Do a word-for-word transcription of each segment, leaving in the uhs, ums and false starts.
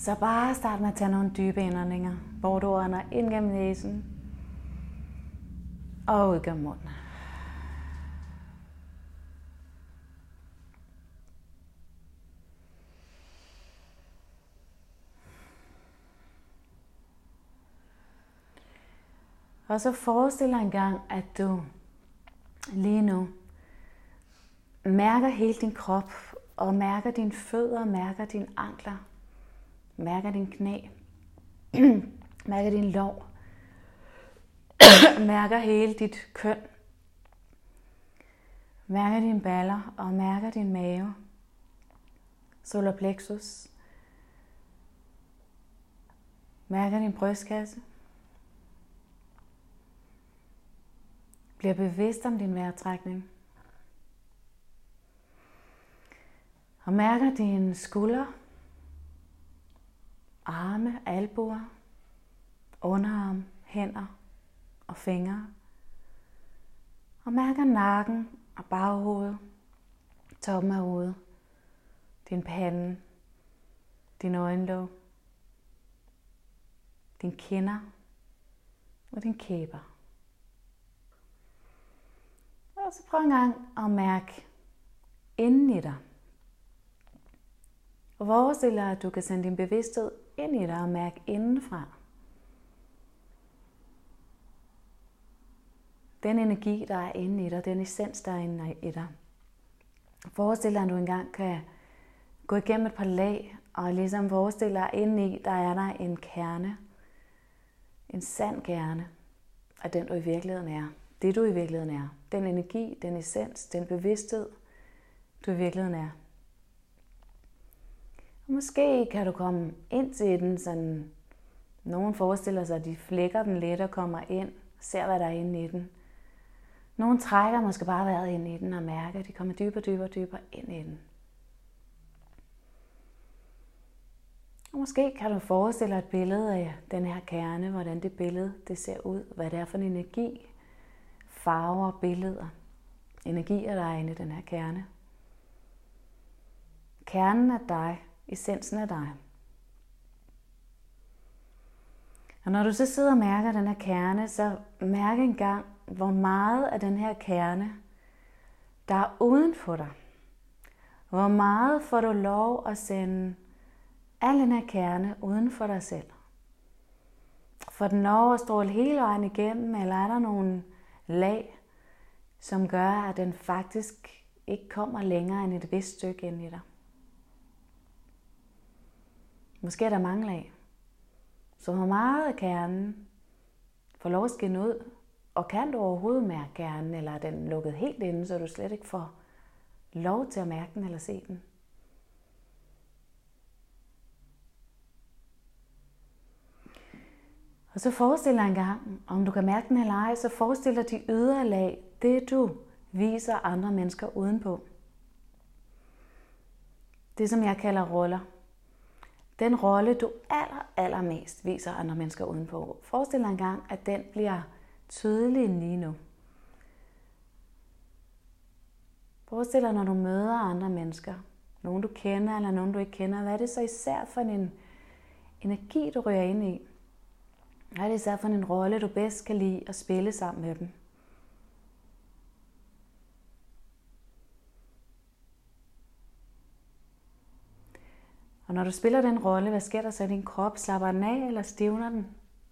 Så bare start med at tage nogle dybe indåndinger, hvor du ånder ind gennem næsen og ud gennem munden. Og så forestil dig engang, at du lige nu mærker hele din krop, og mærker dine fødder, mærker dine ankler, mærker dine knæ, mærker din lår, mærker hele dit køn, mærker dine baller og mærker din mave, solar plexus, mærker din brystkasse. Bliver bevidst om din vejrtrækning. Og mærker dine skuldre, arme, albuer, underarm, hænder og fingre. Og mærker nakken og baghovedet, toppen af hovedet, din pande, din øjenlåg, din kinder og din kæber. Og så prøv en gang at mærke inden i dig. Og forestil dig, at du kan sende din bevidsthed ind i dig og mærke indenfra. Den energi, der er inde i dig, den essens, der er inde i dig. Forestil dig, at du engang kan gå igennem et par lag, og ligesom forestil dig, at inde i, der er der en kerne. En sand kerne af den, du i virkeligheden er. Det, du i virkeligheden er. Den energi, den essens, den bevidsthed, du i virkeligheden er. Og måske kan du komme ind til den, sådan nogen forestiller sig, at de flækker den lidt og kommer ind, ser hvad der er inde i den. Nogen trækker måske bare vejret ind i den og mærker, at de kommer dybere, dybere, dybere ind i den. Og måske kan du forestille dig et billede af den her kerne, hvordan det billede det ser ud, hvad det er for en energi, farver og billeder, energier, der er inde i den her kerne. Kernen er dig, essensen er dig. Og når du så sidder og mærker den her kerne, så mærk engang, hvor meget af den her kerne, der er uden for dig. Hvor meget får du lov at sende al den her kerne uden for dig selv. Får den lov at stråle hele vejen igennem, eller er der nogle lag, som gør, at den faktisk ikke kommer længere end et vist stykke ind i dig. Måske er der mange lag. Så hvor meget af kernen får lov at skinne ud, og kan du overhovedet mærke kernen, eller er den lukket helt inde, så du slet ikke får lov til at mærke den eller se den. Og så forestil dig en gang, om du kan mærke den eller ej, så forestil dig de ydre lag, det du viser andre mennesker udenpå. Det som jeg kalder roller. Den rolle du aller, allermest viser andre mennesker udenpå. Forestil dig en gang, at den bliver tydelig lige nu. Forestil dig, når du møder andre mennesker, nogen du kender eller nogen du ikke kender, hvad er det så især for en energi, du ryger ind i? Hvad er det især for en rolle, du bedst kan lide at spille sammen med dem? Og når du spiller den rolle, hvad sker der så i din krop? Slapper den af, eller stivner den?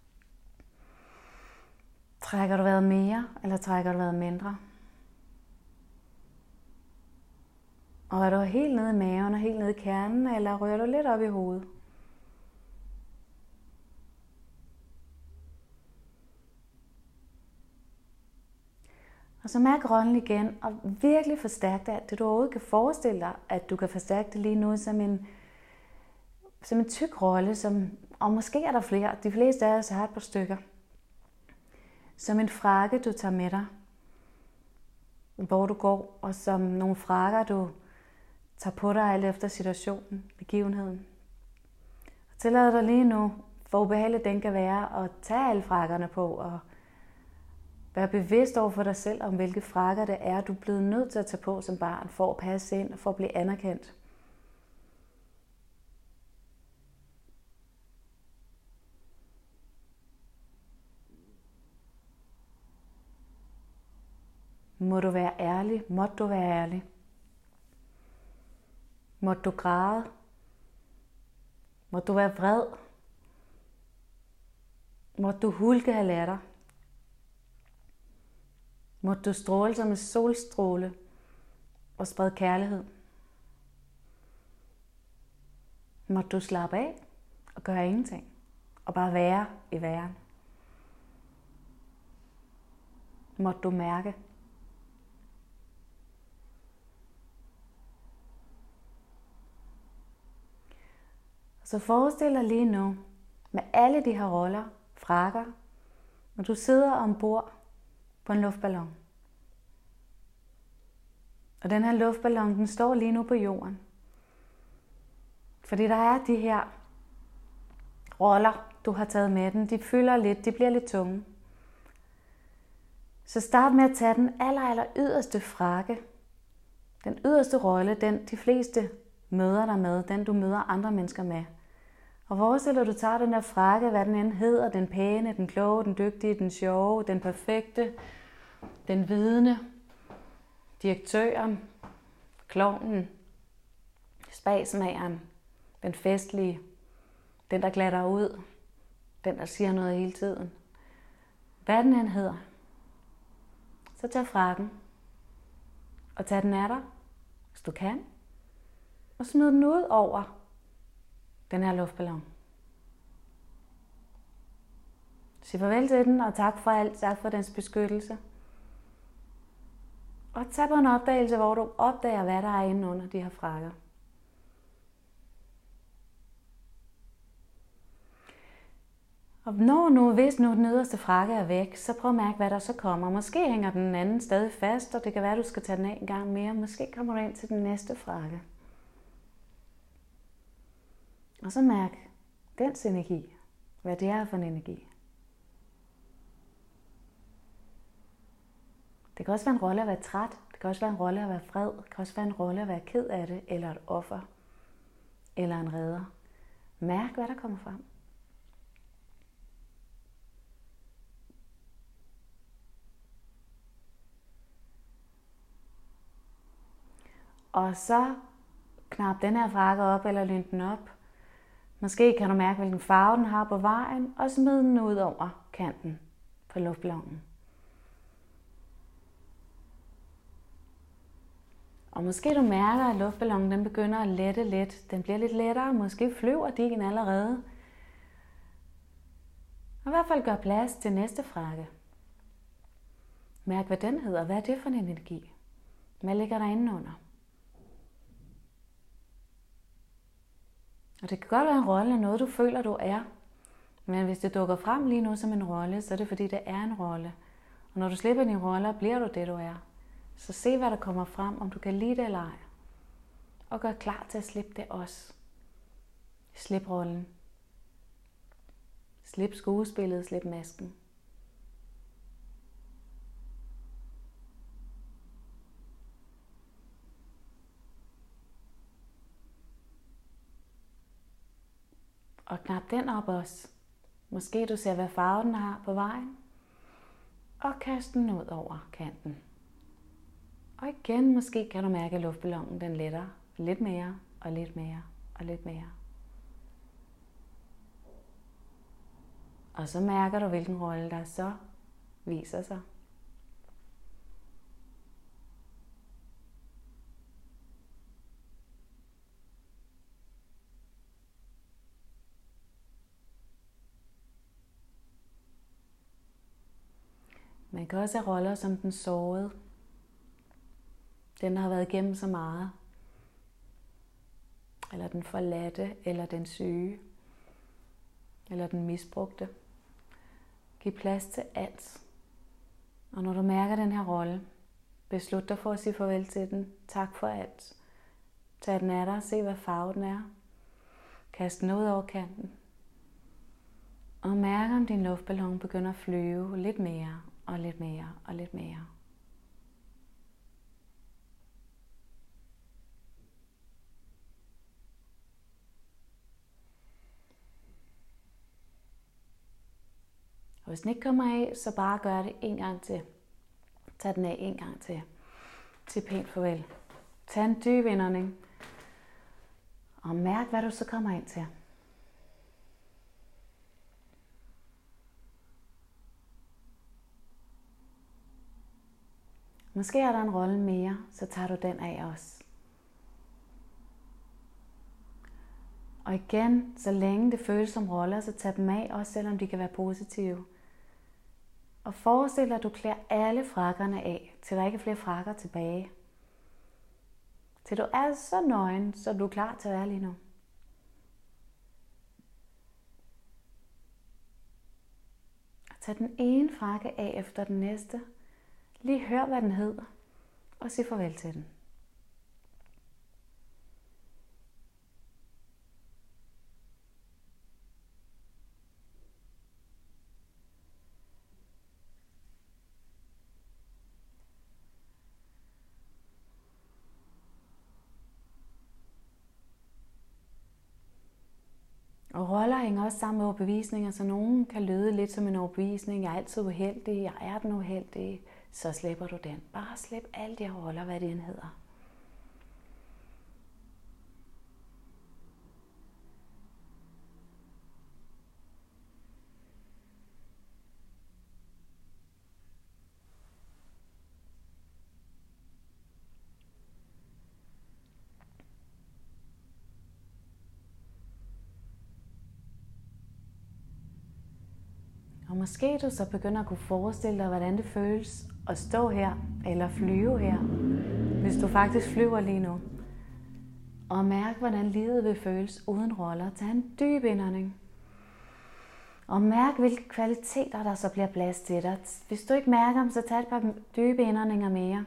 Trækker du vejret mere, eller trækker du vejret mindre? Og er du helt nede i maven og helt nede i kernen, eller rører du lidt op i hovedet? Og så mærk rollen igen, og virkelig forstærk det, det du overhovedet kan forestille dig, at du kan forstærke det lige nu som en, som en tyk rolle, som, og måske er der flere, de fleste af os har et par stykker, som en frakke, du tager med dig, hvor du går, og som nogle frakker, du tager på dig alt efter situationen, begivenheden. Og tillad dig lige nu, hvor ubehageligt den kan være, at tage alle frakkerne på, og vær bevidst over for dig selv, om hvilke frakker det er, du er blevet nødt til at tage på som barn, for at passe ind og for at blive anerkendt. må du være ærlig, måtte du være ærlig. Måtte du græde. Måtte du være vred. Måtte du hulke af latter. Måtte du stråle som en solstråle og sprede kærlighed. Måtte du slappe af og gøre ingenting og bare være i væren. Måtte du mærke. Så forestil dig lige nu med alle de her roller, frakker, når du sidder ombord på en luftballon. Og den her luftballon, den står lige nu på jorden. Fordi der er de her roller, du har taget med den. De fylder lidt, de bliver lidt tunge. Så start med at tage den aller, aller yderste frakke. Den yderste rolle, den de fleste møder dig med, den du møder andre mennesker med. Og forestil dig, at du tager den der frakke, hvad den end hedder, den pæne, den kloge, den dygtige, den sjove, den perfekte, den vidende, direktøren, klovnen, spasmageren, den festlige, den der glatter ud, den der siger noget hele tiden. Hvad den end hedder, så tag frakken og tag den af dig, hvis du kan, og smid den ud over den her luftballon. Sig farvel til den, og tak for alt, tak for dens beskyttelse. Og tag på en opdagelse, hvor du opdager, hvad der er inde under de her frakker. Og når nu, hvis nu den yderste frakke er væk, så prøv at mærke, hvad der så kommer. Måske hænger den anden stadig fast, og det kan være, at du skal tage den af en gang mere. Måske kommer du ind til den næste frakke. Og så mærk dens energi, hvad det er for en energi. Det kan også være en rolle at være træt, det kan også være en rolle at være fred, det kan også være en rolle at være ked af det, eller et offer, eller en redder. Mærk, hvad der kommer frem. Og så knap den her frakke op, eller lynd den op. Måske kan du mærke, hvilken farve den har på vejen, og smid den ud over kanten på luftballonen. Og måske du mærker, at luftballonen den begynder at lette lidt. Den bliver lidt lettere, måske flyver din allerede. Og i hvert fald gør plads til næste frakke. Mærk, hvad den hedder. Hvad er det for en energi? Hvad ligger der inde under? Og det kan godt være en rolle, noget du føler, du er. Men hvis det dukker frem lige nu som en rolle, så er det fordi, det er en rolle. Og når du slipper dine roller, bliver du det, du er. Så se, hvad der kommer frem, om du kan lide det eller ej. Og gør klar til at slippe det også. Slip rollen. Slip skuespillet, slip masken. Og knap den op også. Måske du ser, hvad farve den har på vejen. Og kast den ud over kanten. Og igen, måske kan du mærke, at luftballonen den letter lidt mere, og lidt mere, og lidt mere. Og så mærker du, hvilken rolle der så viser sig. Man kan også have roller som den sårede. Den, der har været igennem så meget. Eller den forladte, eller den syge. Eller den misbrugte. Giv plads til alt. Og når du mærker den her rolle, beslut dig for at sige farvel til den. Tak for alt. Tag den af dig og se, hvad farve den er. Kast den ud over kanten. Og mærk, om din luftballon begynder at flyve lidt mere, og lidt mere, og lidt mere. Og hvis den ikke kommer af, så bare gør det en gang til. Tag den af en gang til. Sig pænt farvel. Tag en dyb indånding. Og mærk, hvad du så kommer ind til. Måske er der en rolle mere, så tager du den af også. Og igen, så længe det føles som roller, så tag dem af, også selvom de kan være positive. Og forestil dig, at du klæder alle frakkerne af, til der ikke er flere frakker tilbage. Til du er så nøgen, så du er klar til at være lige nu. Og tag den ene frakke af efter den næste. Lige hør, hvad den hedder, og sig farvel til den. Og roller hænger også sammen med overbevisninger, så nogen kan lyde lidt som en overbevisning. Jeg er altid uheldig, jeg er den uheldige. Så slipper du den. Bare slip alle de her roller, hvad det end hedder. Og måske du så begynder at kunne forestille dig, hvordan det føles at stå her, eller flyve her, hvis du faktisk flyver lige nu. Og mærk, hvordan livet vil føles uden roller. Tag en dyb indånding. Og mærk, hvilke kvaliteter der så bliver plads til dig. Hvis du ikke mærker dem, så tag et par dybe indåndinger mere.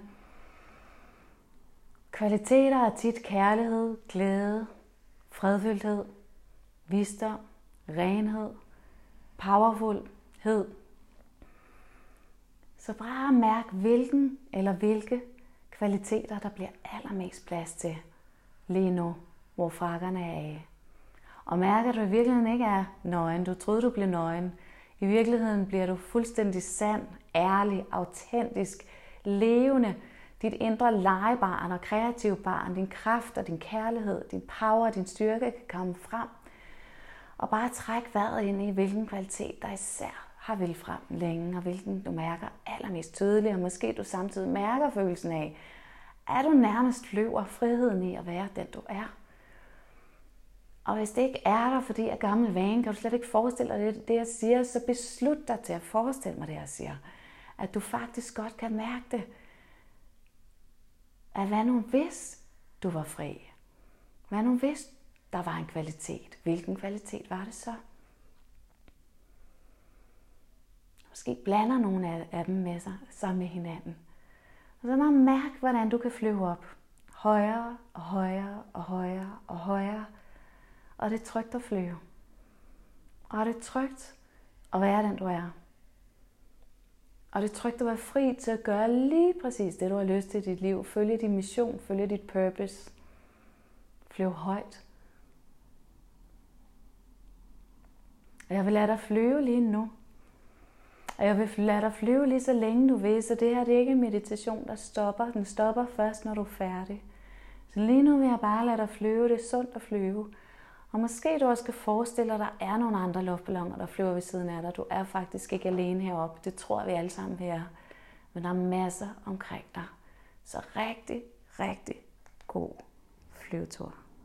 Kvaliteter er tit kærlighed, glæde, fredfyldthed, visdom, renhed, powerfulhed. Så bare mærk, hvilken eller hvilke kvaliteter, der bliver allermest plads til lige nu, hvor frakkerne er af. Og mærk, at du i virkeligheden ikke er nøgen. Du troede, du blev nøgen. I virkeligheden bliver du fuldstændig sand, ærlig, autentisk, levende. Dit indre legebarn og kreative barn, din kraft og din kærlighed, din power og din styrke kan komme frem. Og bare træk vejret ind i, hvilken kvalitet der især har vel frem længe, og hvilken du mærker allermest tydeligt, og måske du samtidig mærker følelsen af, at du nærmest løber friheden i at være den, du er. Og hvis det ikke er der, fordi jeg er gammel vane, kan du slet ikke forestille dig det, det, jeg siger, så beslut dig til at forestille mig det, jeg siger. At du faktisk godt kan mærke det. At hvad nu hvis du var fri? Hvad nu hvis der var en kvalitet? Hvilken kvalitet var det så? Måske blander nogle af dem med sig sammen med hinanden. Og så bare mærk, hvordan du kan flyve op. Højere og højere og højere og højere. Og det er trygt at flyve. Og det er trygt at være den, du er. Og det er trygt at være fri til at gøre lige præcis det, du har lyst til i dit liv. Følge din mission, følge dit purpose. Flyve højt. Og jeg vil lade dig flyve lige nu. Og jeg vil lade dig flyve lige så længe du vil, så det her det er ikke en meditation, der stopper. Den stopper først, når du er færdig. Så lige nu vil jeg bare lade dig flyve. Det er sundt at flyve. Og måske du også skal forestille dig, at der er nogle andre luftballoner, der flyver ved siden af dig. Du er faktisk ikke alene heroppe. Det tror vi alle sammen, vi er. Men der er masser omkring dig. Så rigtig, rigtig god flyvetur.